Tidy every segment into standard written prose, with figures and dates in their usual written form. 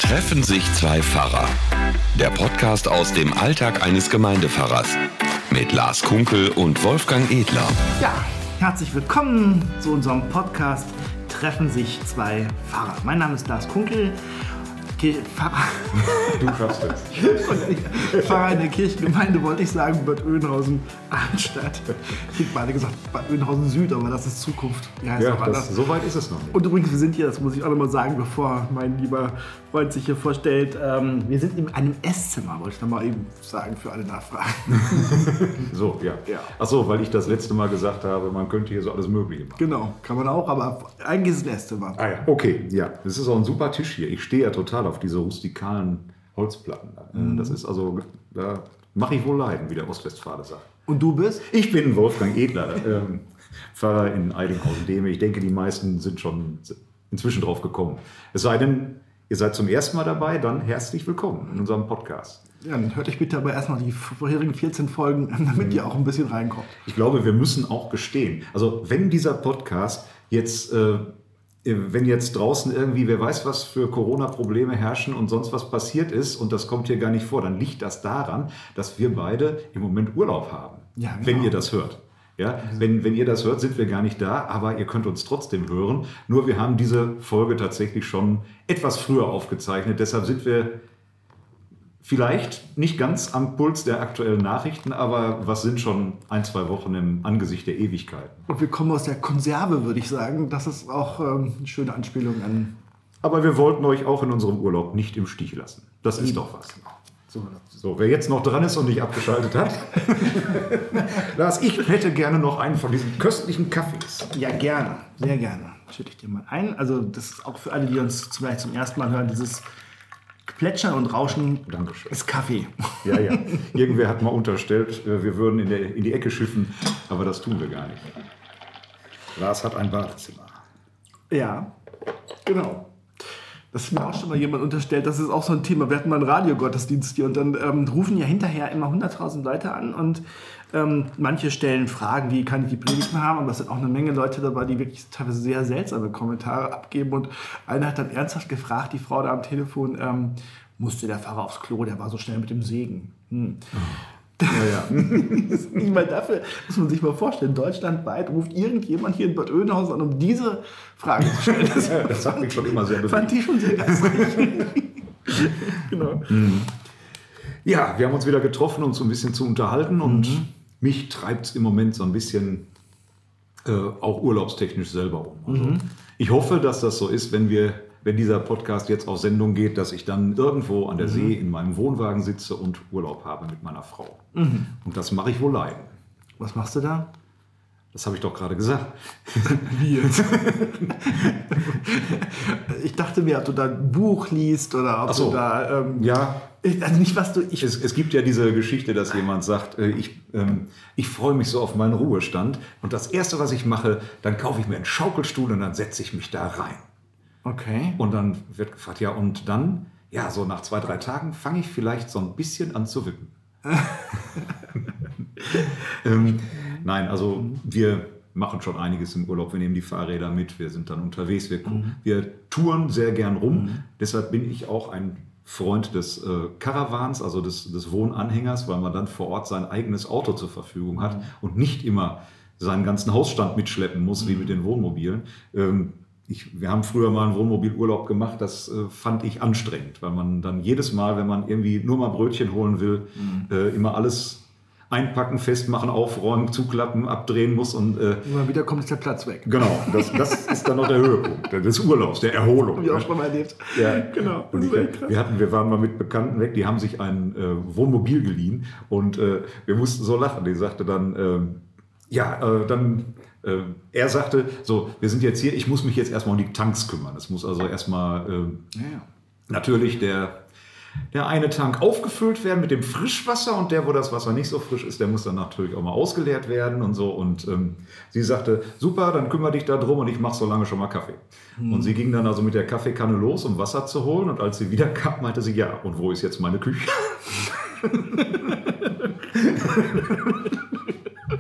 Treffen sich zwei Pfarrer. Der Podcast aus dem Alltag eines Gemeindepfarrers. Mit Lars Kunkel und Wolfgang Edler. Ja, herzlich willkommen zu unserem Podcast Treffen sich zwei Pfarrer. Mein Name ist Lars Kunkel. Pfarrer. Du schaffst es. Pfarrer in der Kirchengemeinde, wollte ich sagen, Bad Oeynhausen-Arnstadt. Ich habe gerade gesagt Bad Oeynhausen-Süd, aber das ist Zukunft. Ja, so weit ist es noch nicht. Und übrigens, wir sind hier, das muss ich auch nochmal sagen, bevor mein lieber Freund sich hier vorstellt, wir sind in einem Esszimmer, wollte ich nochmal eben sagen, für alle Nachfragen. So, ja. Achso, weil ich das letzte Mal gesagt habe, man könnte hier so alles Mögliche machen. Genau, kann man auch, aber eigentlich ist es ein Esszimmer. Ah ja, okay, ja. Das ist auch ein super Tisch hier. Ich stehe ja total auf diese rustikalen Holzplatten. Das ist also, da mache ich wohl leiden, wie der Ostwestfale sagt. Und du bist? Ich bin Wolfgang Edler, Pfarrer in Eidinghausen-Dehme. Ich denke, die meisten sind schon inzwischen drauf gekommen. Es sei denn, ihr seid zum ersten Mal dabei, dann herzlich willkommen in unserem Podcast. Ja, dann hört euch bitte aber erstmal die vorherigen 14 Folgen an, damit ihr auch ein bisschen reinkommt. Ich glaube, wir müssen auch gestehen, also wenn dieser Podcast jetzt, wenn jetzt draußen irgendwie, wer weiß was für Corona-Probleme herrschen und sonst was passiert ist und das kommt hier gar nicht vor, dann liegt das daran, dass wir beide im Moment Urlaub haben, ja, genau. Wenn ihr das hört. Ja, wenn ihr das hört, sind wir gar nicht da, aber ihr könnt uns trotzdem hören. Nur wir haben diese Folge tatsächlich schon etwas früher aufgezeichnet, deshalb sind wir vielleicht nicht ganz am Puls der aktuellen Nachrichten, aber was sind schon 1-2 Wochen im Angesicht der Ewigkeiten. Und wir kommen aus der Konserve, würde ich sagen. Das ist auch eine schöne Anspielung an... Aber wir wollten euch auch in unserem Urlaub nicht im Stich lassen. Das ist doch was. So, wer jetzt noch dran ist und nicht abgeschaltet hat. Lars, ich hätte gerne noch einen von diesen köstlichen Kaffees. Ja, gerne. Sehr gerne. Schütte ich dir mal ein. Also das ist auch für alle, die uns vielleicht zum ersten Mal hören, dieses Plätschern und Rauschen. Dankeschön. Ist Kaffee. Ja. Irgendwer hat mal unterstellt, wir würden in die Ecke schiffen, aber das tun wir gar nicht. Lars hat ein Badezimmer. Ja, genau. Das ist mir auch schon mal jemand unterstellt, das ist auch so ein Thema. Wir hatten mal einen Radiogottesdienst hier und dann rufen ja hinterher immer 100.000 Leute an und manche stellen Fragen, wie kann ich die Predigten haben, aber es sind auch eine Menge Leute dabei, die wirklich teilweise sehr seltsame Kommentare abgeben und einer hat dann ernsthaft gefragt, die Frau da am Telefon, musste der Pfarrer aufs Klo, der war so schnell mit dem Segen. Ja. Ich meine, dafür muss man sich mal vorstellen, deutschlandweit ruft irgendjemand hier in Bad Oeynhausen an, um diese Frage zu stellen. Das hat mich schon immer sehr bewegt. Fand ich schon sehr geistreich. Genau. Ja, wir haben uns wieder getroffen, um so ein bisschen zu unterhalten und mich treibt es im Moment so ein bisschen auch urlaubstechnisch selber um. Also ich hoffe, dass das so ist, wenn dieser Podcast jetzt auf Sendung geht, dass ich dann irgendwo an der See in meinem Wohnwagen sitze und Urlaub habe mit meiner Frau. Und das mache ich wohl leiden. Was machst du da? Das habe ich doch gerade gesagt. Wie jetzt? Ich dachte mir, ob du da ein Buch liest oder ob du da... ja. Also nicht, was du... Es gibt ja diese Geschichte, dass jemand sagt, ich freue mich so auf meinen Ruhestand und das Erste, was ich mache, dann kaufe ich mir einen Schaukelstuhl und dann setze ich mich da rein. Okay. Und dann wird gefragt, ja, und dann, ja, so nach 2-3 Tagen fange ich vielleicht so ein bisschen an zu wippen. Nein, also wir machen schon einiges im Urlaub. Wir nehmen die Fahrräder mit, wir sind dann unterwegs, wir touren sehr gern rum. Deshalb bin ich auch ein Freund des Caravans, also des Wohnanhängers, weil man dann vor Ort sein eigenes Auto zur Verfügung hat und nicht immer seinen ganzen Hausstand mitschleppen muss, wie mit den Wohnmobilen. Wir haben früher mal einen Wohnmobilurlaub gemacht, das fand ich anstrengend, weil man dann jedes Mal, wenn man irgendwie nur mal Brötchen holen will, immer alles einpacken, festmachen, aufräumen, zuklappen, abdrehen muss. Und immer wieder kommt der Platz weg. Genau, das ist dann noch der Höhepunkt des Urlaubs, der Erholung. Hab ich auch schon mal erlebt. Ja, genau. Und wir waren mal mit Bekannten weg, die haben sich ein Wohnmobil geliehen und wir mussten so lachen. Die sagte dann, er sagte, so, wir sind jetzt hier, ich muss mich jetzt erstmal um die Tanks kümmern. Es muss also erstmal natürlich der eine Tank aufgefüllt werden mit dem Frischwasser und der, wo das Wasser nicht so frisch ist, der muss dann natürlich auch mal ausgeleert werden und so. Und sie sagte, super, dann kümmere dich da drum und ich mache so lange schon mal Kaffee. Und sie ging dann also mit der Kaffeekanne los, um Wasser zu holen. Und als sie wieder kam, meinte sie, ja, und wo ist jetzt meine Küche?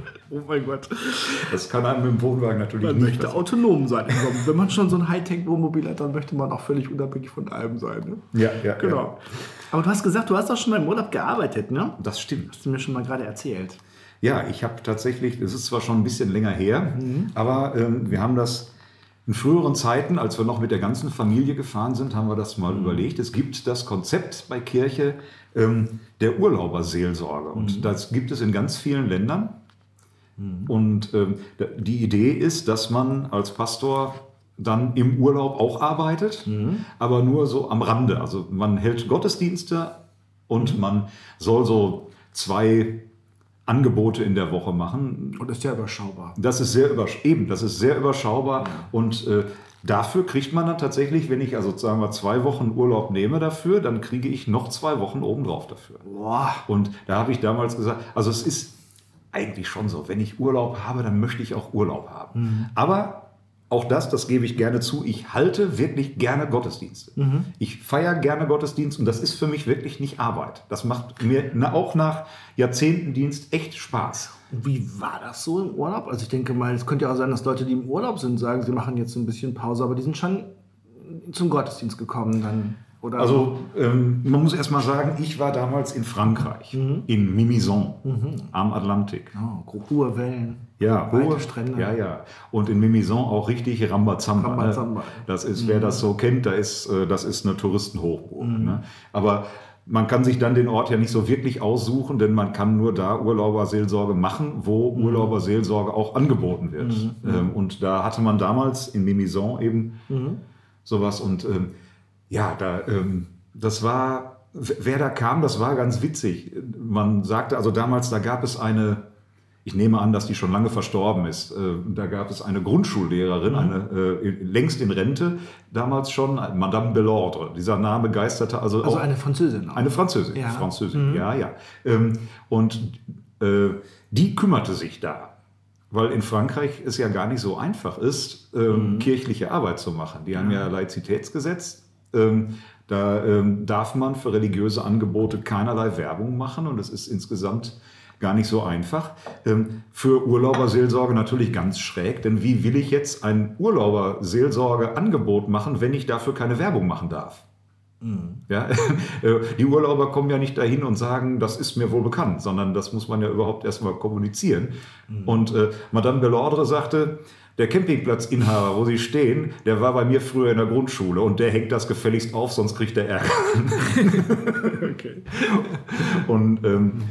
mein Gott. Das kann einem mit dem Wohnwagen natürlich Man nicht möchte passieren. autonom sein. Wenn man schon so ein Hightech-Wohnmobil hat, dann möchte man auch völlig unabhängig von allem sein. Ne? Ja, Genau. ja. Aber du hast gesagt, du hast auch schon mal im Urlaub gearbeitet, ne? Das stimmt. Hast du mir schon mal gerade erzählt. Ja, ich habe tatsächlich, es ist zwar schon ein bisschen länger her, aber wir haben das in früheren Zeiten, als wir noch mit der ganzen Familie gefahren sind, haben wir das mal überlegt. Es gibt das Konzept bei Kirche der Urlauberseelsorge und das gibt es in ganz vielen Ländern. Und die Idee ist, dass man als Pastor dann im Urlaub auch arbeitet, aber nur so am Rande. Also man hält Gottesdienste und man soll so 2 Angebote in der Woche machen. Und das ist ja überschaubar. Das ist sehr überschaubar und dafür kriegt man dann tatsächlich, wenn ich also sagen wir 2 Wochen Urlaub nehme dafür, dann kriege ich noch 2 Wochen obendrauf dafür. Boah. Und da habe ich damals gesagt, also es ist eigentlich schon so, wenn ich Urlaub habe, dann möchte ich auch Urlaub haben. Aber auch das gebe ich gerne zu, ich halte wirklich gerne Gottesdienste. Ich feiere gerne Gottesdienst und das ist für mich wirklich nicht Arbeit. Das macht mir auch nach Jahrzehnten Dienst echt Spaß. Wie war das so im Urlaub? Also ich denke mal, es könnte ja auch sein, dass Leute, die im Urlaub sind, sagen, sie machen jetzt so ein bisschen Pause, aber die sind schon zum Gottesdienst gekommen dann. Oder? Also man muss erst mal sagen, ich war damals in Frankreich, in Mimizan am Atlantik. Oh, hohe Wellen, Ja, weite Strände. Ja. Und in Mimizan auch richtig Rambazamba. Rambazamba. Ne? Das ist, wer das so kennt, das ist eine Touristenhochburg. Ne? Aber man kann sich dann den Ort ja nicht so wirklich aussuchen, denn man kann nur da Urlauberseelsorge machen, wo Urlauberseelsorge auch angeboten wird. Und da hatte man damals in Mimizan eben sowas und das war, wer da kam, das war ganz witzig. Man sagte also damals, da gab es eine, ich nehme an, dass die schon lange verstorben ist, da gab es eine Grundschullehrerin, längst in Rente, damals schon, Madame Belordre. Dieser Name geisterte also auch. eine Französin auch. Eine Französin, Ja. Französin, ja. Und die kümmerte sich da. Weil in Frankreich es ja gar nicht so einfach ist, kirchliche Arbeit zu machen. Die haben ja Laizitätsgesetz. Da darf man für religiöse Angebote keinerlei Werbung machen und es ist insgesamt gar nicht so einfach. Für Urlauberseelsorge natürlich ganz schräg, denn wie will ich jetzt ein Urlauberseelsorge-Angebot machen, wenn ich dafür keine Werbung machen darf? Ja? Die Urlauber kommen ja nicht dahin und sagen, das ist mir wohl bekannt, sondern das muss man ja überhaupt erstmal kommunizieren. Und Madame Belordre sagte, der Campingplatzinhaber, wo Sie stehen, der war bei mir früher in der Grundschule und der hängt das gefälligst auf, sonst kriegt er Ärger. Okay. Und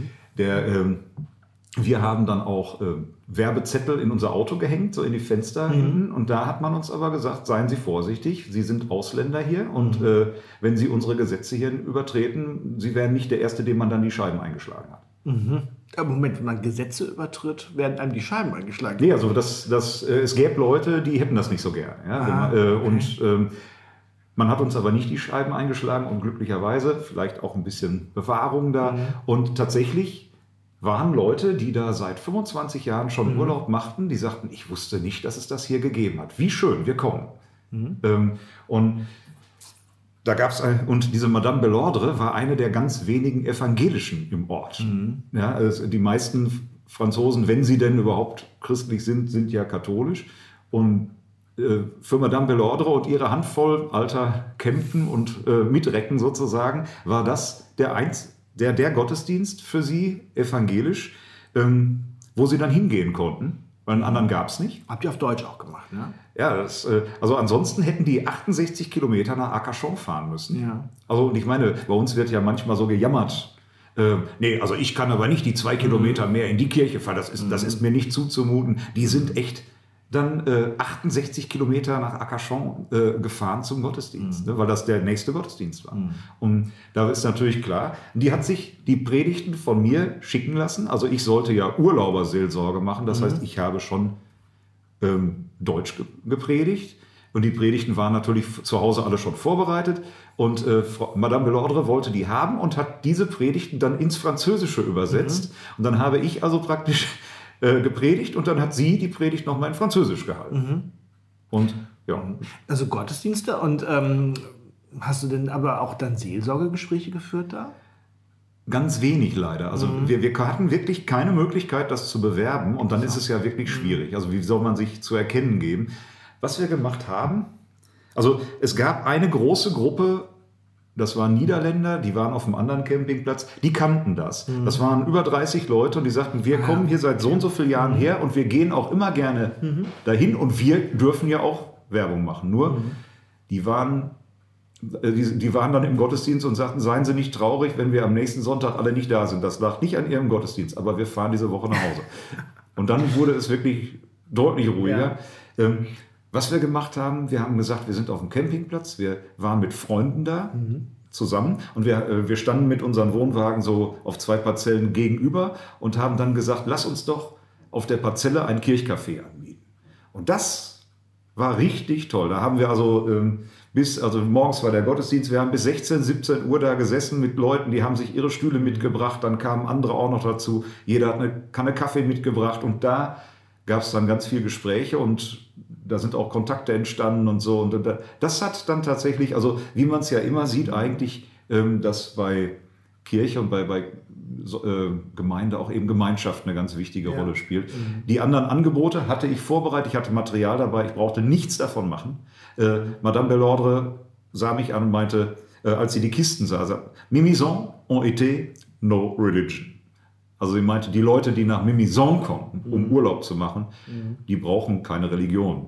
wir haben dann auch Werbezettel in unser Auto gehängt, so in die Fenster hinten. Und da hat man uns aber gesagt, seien Sie vorsichtig, Sie sind Ausländer hier und wenn Sie unsere Gesetze hier übertreten, Sie wären nicht der Erste, dem man dann die Scheiben eingeschlagen hat. Aber Moment, wenn man Gesetze übertritt, werden einem die Scheiben eingeschlagen. Nee, also es gäbe Leute, die hätten das nicht so gern. Ja? Und man hat uns aber nicht die Scheiben eingeschlagen und glücklicherweise vielleicht auch ein bisschen Bewahrung da. Und tatsächlich waren Leute, die da seit 25 Jahren schon Urlaub machten, die sagten, ich wusste nicht, dass es das hier gegeben hat. Wie schön, wir kommen. Und da gab es und diese Madame Belordre war eine der ganz wenigen Evangelischen im Ort. Ja, also die meisten Franzosen, wenn sie denn überhaupt christlich sind ja katholisch. Und für Madame Belordre und ihre Handvoll alter Kämpen und Mitrecken sozusagen war das der Gottesdienst für sie evangelisch, wo sie dann hingehen konnten. Weil einen anderen gab es nicht. Habt ihr auf Deutsch auch gemacht, ne? Ja, also ansonsten hätten die 68 Kilometer nach Arcachon fahren müssen. Ja. Also und ich meine, bei uns wird ja manchmal so gejammert. Nee, also ich kann aber nicht die 2 Kilometer mehr in die Kirche fahren. Das ist mir nicht zuzumuten. Die sind echt dann 68 Kilometer nach Arcachon gefahren zum Gottesdienst, ne, weil das der nächste Gottesdienst war. Und da ist natürlich klar, die hat sich die Predigten von mir schicken lassen. Also ich sollte ja Urlauberseelsorge machen. Das heißt, ich habe schon Deutsch gepredigt. Und die Predigten waren natürlich zu Hause alle schon vorbereitet. Und Madame Belordre wollte die haben und hat diese Predigten dann ins Französische übersetzt. Und dann habe ich also praktisch gepredigt und dann hat sie die Predigt nochmal in Französisch gehalten. Und ja. Also Gottesdienste und hast du denn aber auch dann Seelsorgegespräche geführt da? ganz wenig leider. Also wir hatten wirklich keine Möglichkeit, das zu bewerben und dann ist es ja wirklich schwierig. Also wie soll man sich zu erkennen geben? Was wir gemacht haben, also es gab eine große Gruppe, das waren Niederländer, die waren auf einem anderen Campingplatz, die kannten das. Das waren über 30 Leute und die sagten, wir kommen hier seit so und so vielen Jahren her und wir gehen auch immer gerne dahin und wir dürfen ja auch Werbung machen. Nur die waren dann im Gottesdienst und sagten, seien Sie nicht traurig, wenn wir am nächsten Sonntag alle nicht da sind. Das lag nicht an Ihrem Gottesdienst, aber wir fahren diese Woche nach Hause. Und dann wurde es wirklich deutlich ruhiger. Ja. Was wir gemacht haben, wir haben gesagt, wir sind auf dem Campingplatz, wir waren mit Freunden da zusammen und wir standen mit unseren Wohnwagen so auf 2 Parzellen gegenüber und haben dann gesagt, lass uns doch auf der Parzelle ein Kirchcafé anbieten. Und das war richtig toll. Da haben wir also morgens war der Gottesdienst, wir haben bis 16, 17 Uhr da gesessen mit Leuten, die haben sich ihre Stühle mitgebracht, dann kamen andere auch noch dazu, jeder hat eine Kanne Kaffee mitgebracht und da gab es dann ganz viele Gespräche und da sind auch Kontakte entstanden und so. Und das hat dann tatsächlich, also wie man es ja immer sieht eigentlich, dass bei Kirche und bei Gemeinde auch eben Gemeinschaft eine ganz wichtige Rolle spielt. Die anderen Angebote hatte ich vorbereitet, ich hatte Material dabei, ich brauchte nichts davon machen. Madame Delordre sah mich an und meinte, als sie die Kisten sah, Mimizan ont été no religion. Also sie meinte, die Leute, die nach Mimizan kommen, um Urlaub zu machen, die brauchen keine Religion.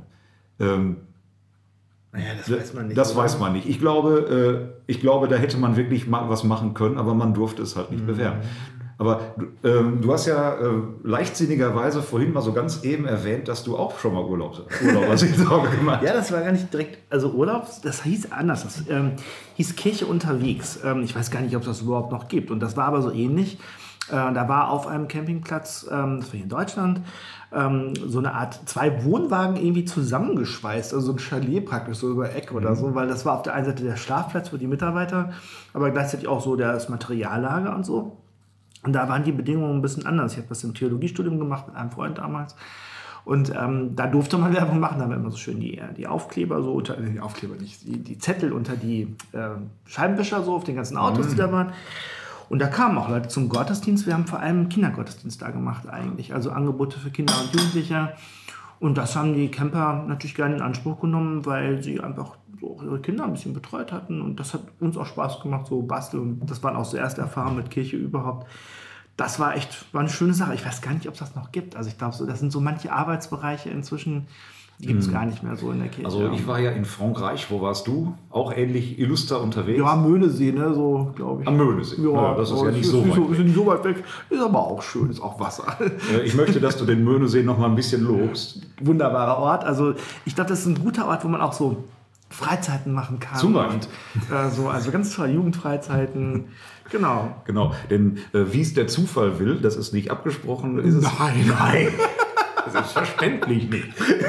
Das weiß man nicht. Das weiß man nicht. Ich glaube, da hätte man wirklich mal was machen können, aber man durfte es halt nicht bewerben. Aber du hast ja leichtsinnigerweise vorhin mal so ganz eben erwähnt, dass du auch schon mal Urlaubsseelsorge gemacht hast. Ja, das war gar nicht direkt, also Urlaub, das hieß anders. Das hieß Kirche unterwegs. Ich weiß gar nicht, ob es das überhaupt noch gibt. Und das war aber so ähnlich. Da war auf einem Campingplatz, das war hier in Deutschland, so eine Art 2 Wohnwagen irgendwie zusammengeschweißt, also so ein Chalet praktisch, so über Eck oder so, weil das war auf der einen Seite der Schlafplatz für die Mitarbeiter, aber gleichzeitig auch so das Materiallager und so. Und da waren die Bedingungen ein bisschen anders. Ich habe das im Theologiestudium gemacht mit einem Freund damals. Und da durfte man Werbung machen, da haben wir immer so schön die Aufkleber, so unter, die Aufkleber nicht, die Zettel unter die Scheibenwischer so auf den ganzen Autos, die da waren. Und da kamen auch Leute zum Gottesdienst. Wir haben vor allem Kindergottesdienst da gemacht eigentlich. Also Angebote für Kinder und Jugendliche. Und das haben die Camper natürlich gerne in Anspruch genommen, weil sie einfach so ihre Kinder ein bisschen betreut hatten. Und das hat uns auch Spaß gemacht, so basteln. Und das waren auch so erste Erfahrungen mit Kirche überhaupt. Das war eine schöne Sache. Ich weiß gar nicht, ob es das noch gibt. Also ich glaube, das sind so manche Arbeitsbereiche inzwischen, die gibt es gar nicht mehr so in der Kirche. Also ich war ja in Frankreich, wo warst du? Auch ähnlich illuster unterwegs? Ja, Möhnesee, ne, so glaube ich. Am Möhnesee, ja, das ist ja nicht so weit weg. Ist nicht so weit weg, ist aber auch schön, ist auch Wasser. Ich möchte, dass du den Möhnesee noch mal ein bisschen lobst. Wunderbarer Ort, also ich glaube, das ist ein guter Ort, wo man auch so Freizeiten machen kann. Zum Beispiel. Und, also ganz tolle Jugendfreizeiten. Genau, denn wie es der Zufall will, das ist nicht abgesprochen. Ist es Nein. Selbstverständlich nicht.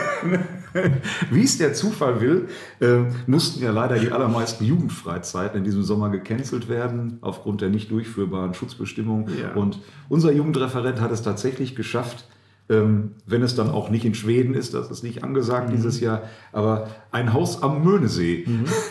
Wie es der Zufall will, mussten ja leider die allermeisten Jugendfreizeiten in diesem Sommer gecancelt werden, aufgrund der nicht durchführbaren Schutzbestimmungen. Ja. Und unser Jugendreferent hat es tatsächlich geschafft, wenn es dann auch nicht in Schweden ist, das ist nicht angesagt dieses Jahr, aber ein Haus am Möhnesee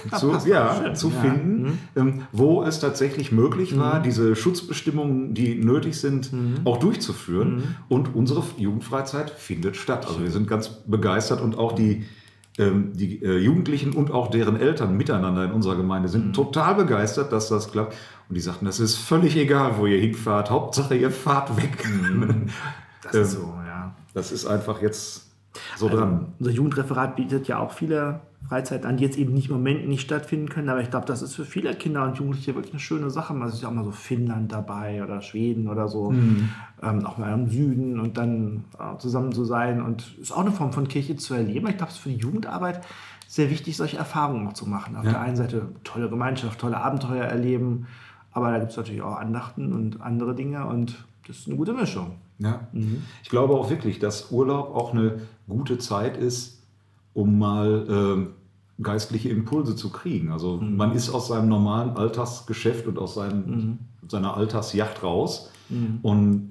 zu finden, wo es tatsächlich möglich war, diese Schutzbestimmungen, die nötig sind, auch durchzuführen. Und unsere Jugendfreizeit findet statt. Also wir sind ganz begeistert und auch die Jugendlichen und auch deren Eltern miteinander in unserer Gemeinde sind total begeistert, dass das klappt. Und die sagten, das ist völlig egal, wo ihr hinfahrt, Hauptsache ihr fahrt weg. Das ist so, ja. Das ist einfach jetzt so dran. Unser Jugendreferat bietet ja auch viele Freizeiten an, die jetzt eben nicht im Moment nicht stattfinden können, aber ich glaube, das ist für viele Kinder und Jugendliche wirklich eine schöne Sache. Man ist ja auch mal so Finnland dabei oder Schweden oder so, auch mal im Süden und dann zusammen zu sein und ist auch eine Form von Kirche zu erleben. Ich glaube, es ist für die Jugendarbeit sehr wichtig, solche Erfahrungen auch zu machen. Auf der einen Seite tolle Gemeinschaft, tolle Abenteuer erleben, aber da gibt es natürlich auch Andachten und andere Dinge und das ist eine gute Mischung. Ja. Ich glaube auch wirklich, dass Urlaub auch eine gute Zeit ist, um mal geistliche Impulse zu kriegen. Also man ist aus seinem normalen Alltagsgeschäft und aus seiner Alltagsjacht raus. Und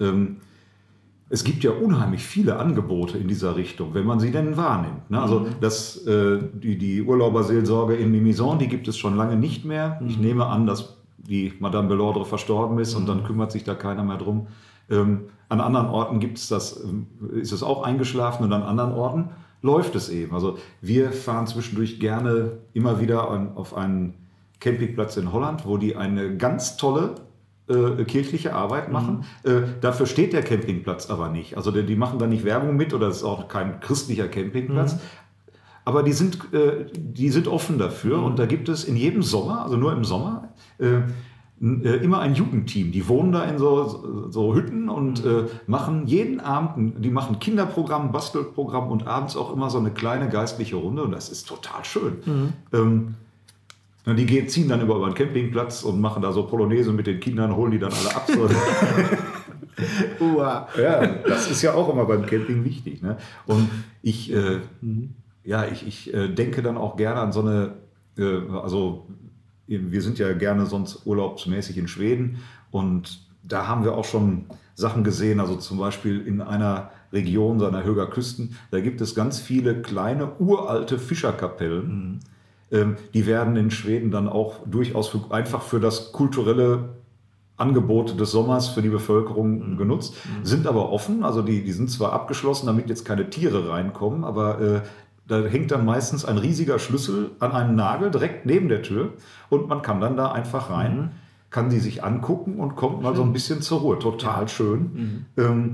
es gibt ja unheimlich viele Angebote in dieser Richtung, wenn man sie denn wahrnimmt. Ne? Also die Urlauberseelsorge in Mimizan, die gibt es schon lange nicht mehr. Ich nehme an, dass die Madame Belordre verstorben ist und dann kümmert sich da keiner mehr drum. An anderen Orten ist es auch eingeschlafen und an anderen Orten läuft es eben. Also wir fahren zwischendurch gerne immer wieder auf einen Campingplatz in Holland, wo die eine ganz tolle kirchliche Arbeit machen. Dafür steht der Campingplatz aber nicht. Also die machen da nicht Werbung mit oder es ist auch kein christlicher Campingplatz. Aber die sind offen dafür und da gibt es in jedem Sommer, also nur im Sommer, immer ein Jugendteam. Die wohnen da in so Hütten und machen jeden Abend, die machen Kinderprogramm, Bastelprogramm und abends auch immer so eine kleine geistliche Runde und das ist total schön. Die ziehen dann über den Campingplatz und machen da so Polonaise mit den Kindern, holen die dann alle ab. So. Ja, das ist ja auch immer beim Camping wichtig. Ne? Und ich denke dann auch gerne an so eine, wir sind ja gerne sonst urlaubsmäßig in Schweden und da haben wir auch schon Sachen gesehen, also zum Beispiel in einer Region, so einer Höger Küsten, da gibt es ganz viele kleine uralte Fischerkapellen. Die werden in Schweden dann auch durchaus einfach für das kulturelle Angebot des Sommers für die Bevölkerung genutzt, sind aber offen, also die sind zwar abgeschlossen, damit jetzt keine Tiere reinkommen, aber da hängt dann meistens ein riesiger Schlüssel an einem Nagel direkt neben der Tür und man kann dann da einfach rein, kann die sich angucken und kommt mal so ein bisschen zur Ruhe. Total schön.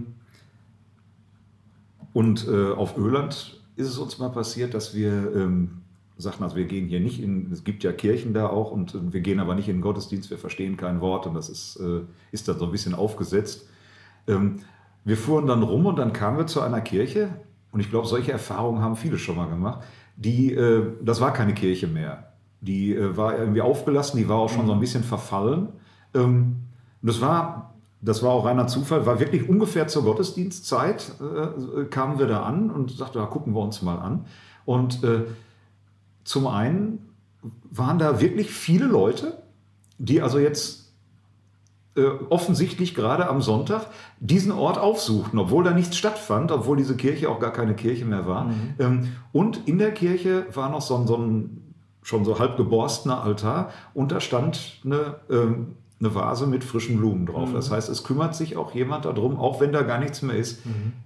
Und auf Öland ist es uns mal passiert, dass wir sagten, also wir gehen hier nicht es gibt ja Kirchen da auch und wir gehen aber nicht in den Gottesdienst, wir verstehen kein Wort und das ist dann so ein bisschen aufgesetzt. Wir fuhren dann rum und dann kamen wir zu einer Kirche und ich glaube, solche Erfahrungen haben viele schon mal gemacht. Das war keine Kirche mehr. Die war irgendwie aufgelassen, die war auch schon so ein bisschen verfallen. Das war auch reiner Zufall, war wirklich ungefähr zur Gottesdienstzeit kamen wir da an und sagten, gucken wir uns mal an. Und zum einen waren da wirklich viele Leute, die also jetzt offensichtlich gerade am Sonntag diesen Ort aufsuchten, obwohl da nichts stattfand, obwohl diese Kirche auch gar keine Kirche mehr war. Und in der Kirche war noch so ein schon so halb geborstener Altar und da stand eine Vase mit frischen Blumen drauf. Das heißt, es kümmert sich auch jemand darum, auch wenn da gar nichts mehr ist.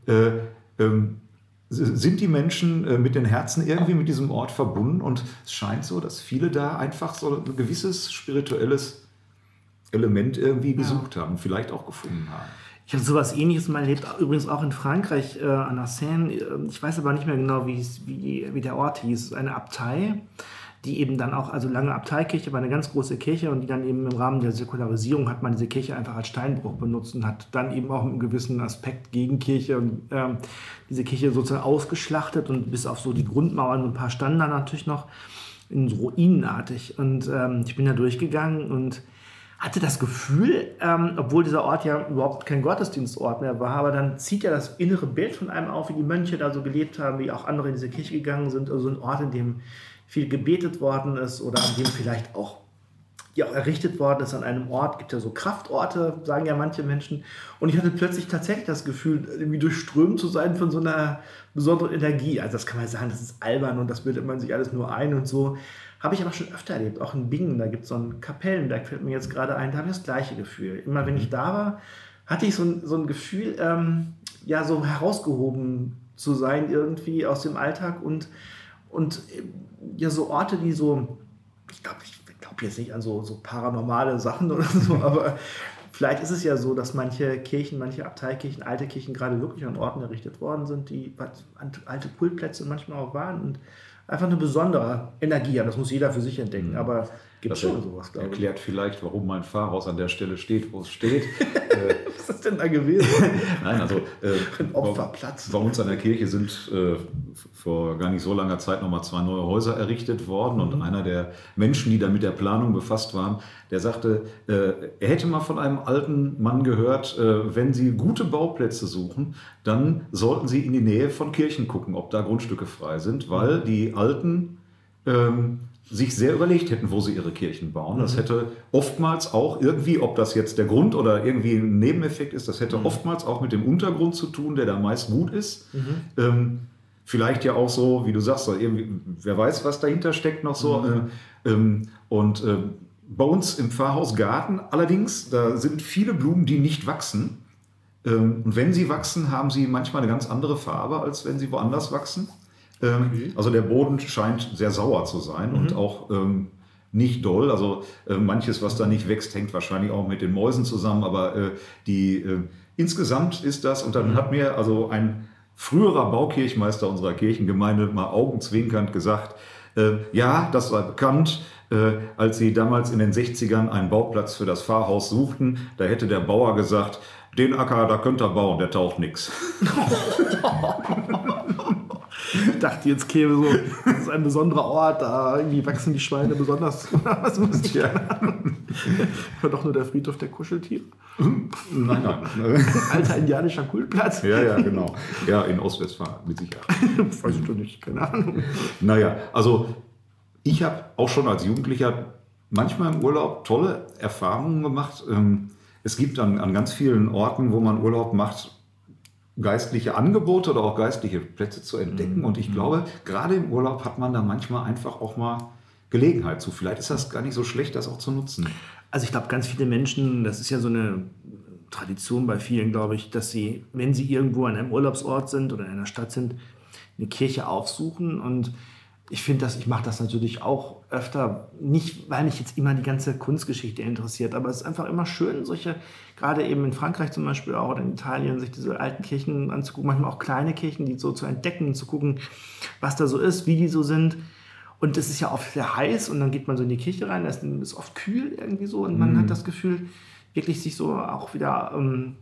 Sind die Menschen mit den Herzen irgendwie mit diesem Ort verbunden und es scheint so, dass viele da einfach so ein gewisses spirituelles Element irgendwie gesucht haben, vielleicht auch gefunden haben. Ich habe sowas Ähnliches mal erlebt, übrigens auch in Frankreich, an der Seine. Ich weiß aber nicht mehr genau, wie der Ort hieß. Eine Abtei, die eben dann auch, also lange Abteikirche, war eine ganz große Kirche und die dann eben im Rahmen der Säkularisierung hat man diese Kirche einfach als Steinbruch benutzt und hat dann eben auch mit einem gewissen Aspekt gegen Kirche und diese Kirche sozusagen ausgeschlachtet und bis auf so die Grundmauern, ein paar standen da natürlich noch in so ruinenartig und ich bin da durchgegangen und hatte das Gefühl, obwohl dieser Ort ja überhaupt kein Gottesdienstort mehr war, aber dann zieht ja das innere Bild von einem auf, wie die Mönche da so gelebt haben, wie auch andere in diese Kirche gegangen sind, also ein Ort, in dem viel gebetet worden ist oder an dem vielleicht auch errichtet worden ist an einem Ort. Es gibt ja so Kraftorte, sagen ja manche Menschen. Und ich hatte plötzlich tatsächlich das Gefühl, irgendwie durchströmt zu sein von so einer besonderen Energie. Also das kann man sagen, das ist albern und das bildet man sich alles nur ein und so. Habe ich aber schon öfter erlebt, auch in Bingen, da gibt es so einen Kapellenberg, fällt mir jetzt gerade ein, da habe ich das gleiche Gefühl. Immer wenn ich da war, hatte ich so ein Gefühl, so herausgehoben zu sein irgendwie aus dem Alltag und so Orte, die so, ich glaube jetzt nicht an so paranormale Sachen oder so, aber vielleicht ist es ja so, dass manche Kirchen, manche Abteikirchen, alte Kirchen gerade wirklich an Orten errichtet worden sind, die alte Kultplätze manchmal auch waren und einfach eine besondere Energie haben. Das muss jeder für sich entdecken, aber gibt es schon sowas, glaube ich. Erklärt vielleicht, warum mein Pfarrhaus an der Stelle steht, wo es steht. Was ist das denn da gewesen? Nein, also ein Opferplatz. Bei uns an der Kirche sind vor gar nicht so langer Zeit nochmal 2 neue Häuser errichtet worden und einer der Menschen, die da mit der Planung befasst waren, der sagte, er hätte mal von einem alten Mann gehört, wenn Sie gute Bauplätze suchen, dann sollten Sie in die Nähe von Kirchen gucken, ob da Grundstücke frei sind, weil die Alten sich sehr überlegt hätten, wo sie ihre Kirchen bauen. Das hätte oftmals auch irgendwie, ob das jetzt der Grund oder irgendwie ein Nebeneffekt ist, das hätte oftmals auch mit dem Untergrund zu tun, der da meist gut ist. Vielleicht ja auch so, wie du sagst, so irgendwie, wer weiß, was dahinter steckt noch so. bei uns im Pfarrhausgarten allerdings, da sind viele Blumen, die nicht wachsen. Und wenn sie wachsen, haben sie manchmal eine ganz andere Farbe, als wenn sie woanders wachsen. Okay. Also der Boden scheint sehr sauer zu sein und auch nicht doll. Also manches, was da nicht wächst, hängt wahrscheinlich auch mit den Mäusen zusammen. Aber insgesamt ist das, und dann hat mir also ein früherer Baukirchmeister unserer Kirchengemeinde mal augenzwinkernd gesagt, ja, das war bekannt, als sie damals in den 60ern einen Bauplatz für das Pfarrhaus suchten. Da hätte der Bauer gesagt, den Acker, da könnt ihr bauen, der taucht nichts. Ich dachte, jetzt käme so, das ist ein besonderer Ort, da irgendwie wachsen die Schweine besonders. Was muss ich war doch nur der Friedhof der Kuscheltiere. Nein. Alter indianischer Kultplatz. Ja, genau. Ja, in Ostwestfalen, mit Sicherheit. Weiß ich doch nicht, keine Ahnung. Naja, also ich habe auch schon als Jugendlicher manchmal im Urlaub tolle Erfahrungen gemacht. Es gibt an ganz vielen Orten, wo man Urlaub macht, geistliche Angebote oder auch geistliche Plätze zu entdecken. Und ich glaube, gerade im Urlaub hat man da manchmal einfach auch mal Gelegenheit zu. Vielleicht ist das gar nicht so schlecht, das auch zu nutzen. Also ich glaube, ganz viele Menschen, das ist ja so eine Tradition bei vielen, glaube ich, dass sie, wenn sie irgendwo an einem Urlaubsort sind oder in einer Stadt sind, eine Kirche aufsuchen. Und ich finde das, ich mache das natürlich auch öfter, nicht weil mich jetzt immer die ganze Kunstgeschichte interessiert, aber es ist einfach immer schön, solche, gerade eben in Frankreich zum Beispiel auch oder in Italien, sich diese alten Kirchen anzugucken, manchmal auch kleine Kirchen, die so zu entdecken, zu gucken, was da so ist, wie die so sind. Und es ist ja oft sehr heiß und dann geht man so in die Kirche rein, da ist oft kühl irgendwie so und man hat das Gefühl, wirklich sich so auch wieder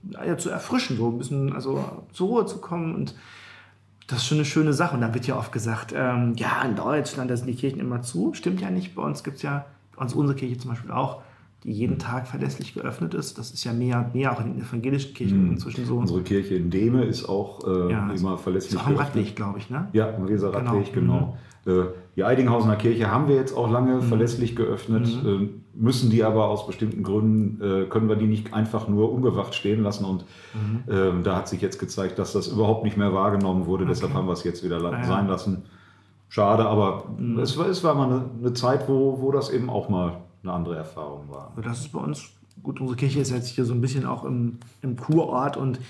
zu erfrischen, so ein bisschen also zur Ruhe zu kommen. Und das ist schon eine schöne Sache. Und dann wird ja oft gesagt, ja, in Deutschland, da sind die Kirchen immer zu. Stimmt ja nicht. Bei uns gibt es ja, bei uns unsere Kirche zum Beispiel auch, die jeden Tag verlässlich geöffnet ist. Das ist ja mehr und mehr auch in den evangelischen Kirchen inzwischen so. Unsere Kirche in Dehme ist auch immer verlässlich ist auch am Radweg, glaube ich, ne? Ja, am Weser Radweg, genau. Die Eidinghausener Kirche haben wir jetzt auch lange verlässlich geöffnet, müssen die aber aus bestimmten Gründen, können wir die nicht einfach nur unbewacht stehen lassen. Und da hat sich jetzt gezeigt, dass das überhaupt nicht mehr wahrgenommen wurde. Okay. Deshalb haben wir es jetzt wieder sein lassen. Schade, aber es war mal eine Zeit, wo das eben auch mal eine andere Erfahrung war. Das ist bei uns, gut, unsere Kirche ist jetzt hier so ein bisschen auch im Kurort und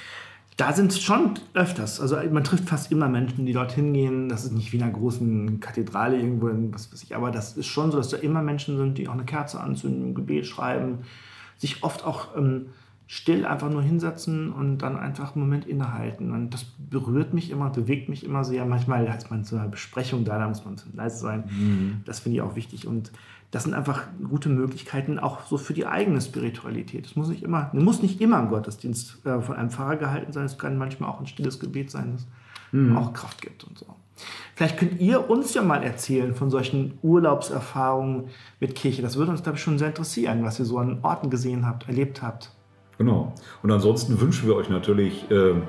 da sind es schon öfters, also man trifft fast immer Menschen, die dorthin gehen. Das ist nicht wie in einer großen Kathedrale irgendwo, was weiß ich, aber das ist schon so, dass da immer Menschen sind, die auch eine Kerze anzünden, ein Gebet schreiben, sich oft auch still einfach nur hinsetzen und dann einfach einen Moment innehalten. Und das berührt mich immer, bewegt mich immer sehr. Manchmal hat man so eine Besprechung da muss man leise sein. Das finde ich auch wichtig. Und das sind einfach gute Möglichkeiten, auch so für die eigene Spiritualität. Es muss nicht immer ein Gottesdienst von einem Pfarrer gehalten sein. Es kann manchmal auch ein stilles Gebet sein, das auch Kraft gibt und so. Vielleicht könnt ihr uns ja mal erzählen von solchen Urlaubserfahrungen mit Kirche. Das würde uns, glaube ich, schon sehr interessieren, was ihr so an Orten gesehen habt, erlebt habt. Genau. Und ansonsten wünschen wir euch natürlich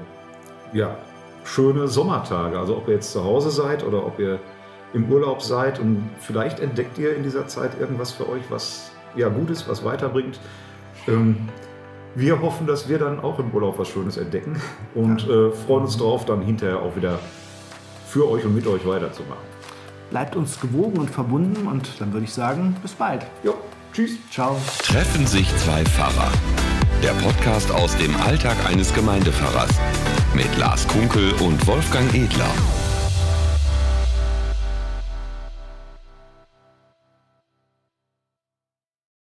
schöne Sommertage. Also ob ihr jetzt zu Hause seid oder ob ihr im Urlaub seid und vielleicht entdeckt ihr in dieser Zeit irgendwas für euch, was gut ist, was weiterbringt. Wir hoffen, dass wir dann auch im Urlaub was Schönes entdecken und freuen uns drauf, dann hinterher auch wieder für euch und mit euch weiterzumachen. Bleibt uns gewogen und verbunden und dann würde ich sagen, bis bald. Jo, tschüss. Ciao. Treffen sich zwei Pfarrer. Der Podcast aus dem Alltag eines Gemeindepfarrers mit Lars Kunkel und Wolfgang Edler.